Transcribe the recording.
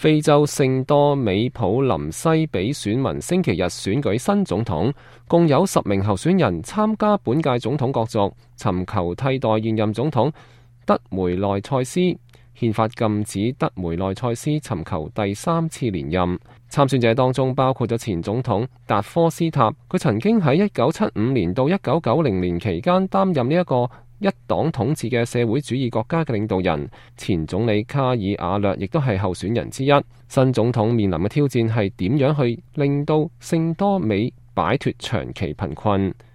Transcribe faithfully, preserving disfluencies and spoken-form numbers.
非洲聖多美普林西比選民星期日選舉新總統，共有十名候選人參加本屆總統角逐，尋求替代現任總統德梅內塞斯。憲法禁止德梅內塞斯尋求第三次連任。參選者當中包括咗前總統達科斯塔，佢曾經喺一九七五年到一九九零年期間擔任呢一個一黨統治嘅社會主義國家嘅領導人。前總理卡爾瓦略亦都係候選人之一。新總統面臨嘅挑戰係點樣去令到聖多美擺脫長期貧困。